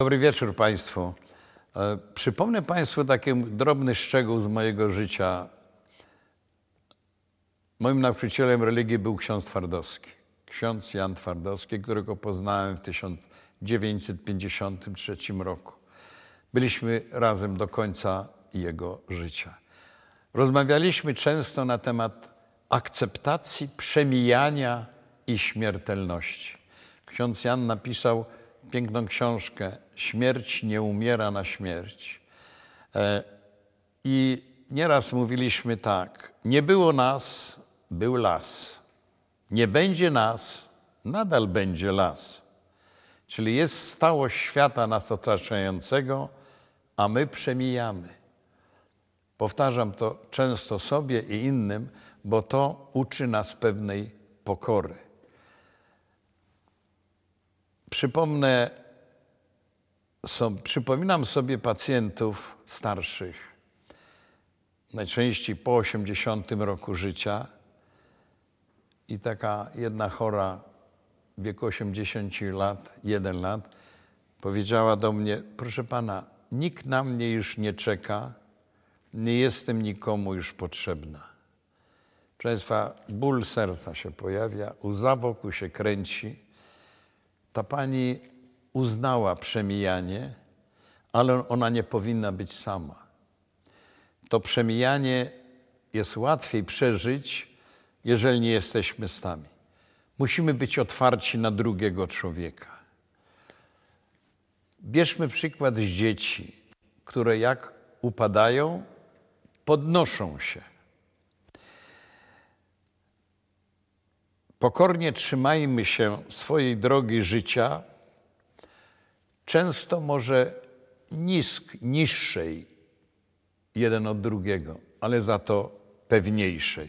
Dobry wieczór Państwu. Przypomnę Państwu taki drobny szczegół z mojego życia. Moim nauczycielem religii był ksiądz Twardowski. Ksiądz Jan Twardowski, którego poznałem w 1953 roku. Byliśmy razem do końca jego życia. Rozmawialiśmy często na temat akceptacji, przemijania i śmiertelności. Ksiądz Jan napisał piękną książkę „Śmierć nie umiera na śmierć”. I nieraz mówiliśmy tak: nie było nas, był las. Nie będzie nas, nadal będzie las. Czyli jest stałość świata nas otaczającego, a my przemijamy. Powtarzam to często sobie i innym, bo to uczy nas pewnej pokory. Przypominam sobie pacjentów starszych, najczęściej po 80 roku życia, i taka jedna chora w wieku 81 lat powiedziała do mnie: proszę pana, nikt na mnie już nie czeka, nie jestem nikomu już potrzebna. Proszę państwa, ból serca się pojawia, łza wokół się kręci. Ta pani uznała przemijanie, ale ona nie powinna być sama. To przemijanie jest łatwiej przeżyć, jeżeli nie jesteśmy sami. Musimy być otwarci na drugiego człowieka. Bierzmy przykład z dzieci, które jak upadają, podnoszą się. Pokornie trzymajmy się swojej drogi życia, często może niższej jeden od drugiego, ale za to pewniejszej.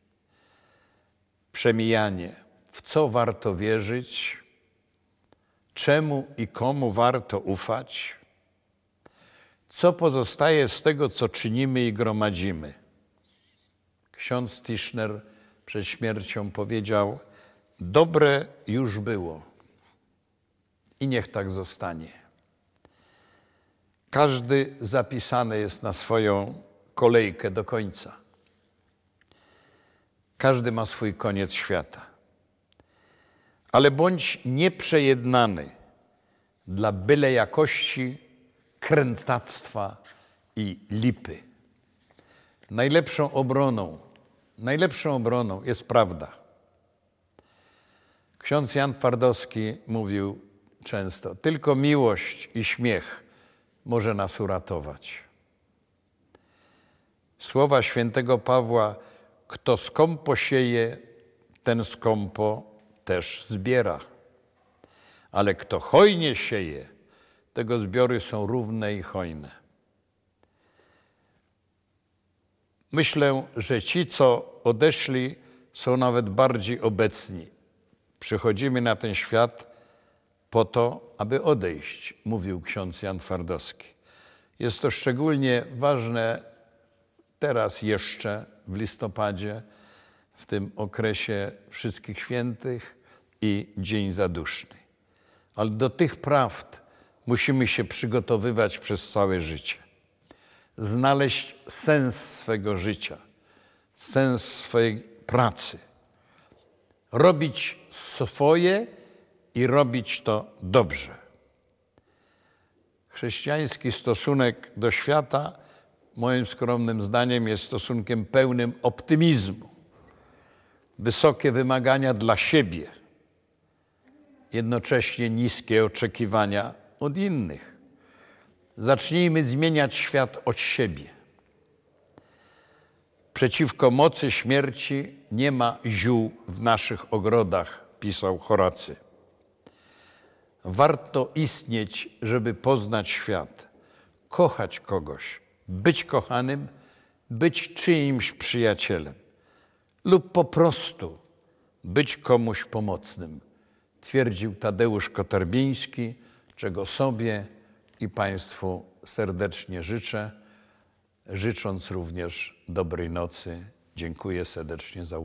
Przemijanie. W co warto wierzyć? Czemu i komu warto ufać? Co pozostaje z tego, co czynimy i gromadzimy? Ksiądz Tischner przed śmiercią powiedział: dobre już było i niech tak zostanie. Każdy zapisany jest na swoją kolejkę do końca. Każdy ma swój koniec świata. Ale bądź nieprzejednany dla byle jakości, krętactwa i lipy. Najlepszą obroną jest prawda. Ksiądz Jan Twardowski mówił często: tylko miłość i śmiech może nas uratować. Słowa świętego Pawła: kto skąpo sieje, ten skąpo też zbiera. Ale kto hojnie sieje, tego zbiory są równe i hojne. Myślę, że ci, co odeszli, są nawet bardziej obecni. Przychodzimy na ten świat po to, aby odejść, mówił ksiądz Jan Twardowski. Jest to szczególnie ważne teraz jeszcze w listopadzie, w tym okresie Wszystkich Świętych i Dzień Zaduszny. Ale do tych prawd musimy się przygotowywać przez całe życie. Znaleźć sens swego życia, sens swojej pracy. Robić swoje i robić to dobrze. Chrześcijański stosunek do świata, moim skromnym zdaniem, jest stosunkiem pełnym optymizmu. Wysokie wymagania dla siebie, jednocześnie niskie oczekiwania od innych. Zacznijmy zmieniać świat od siebie. Przeciwko mocy śmierci nie ma ziół w naszych ogrodach, pisał Horacy. Warto istnieć, żeby poznać świat, kochać kogoś, być kochanym, być czyimś przyjacielem lub po prostu być komuś pomocnym, twierdził Tadeusz Kotarbiński, czego sobie i Państwu serdecznie życzę, życząc również dobrej nocy. Dziękuję serdecznie za uwagę.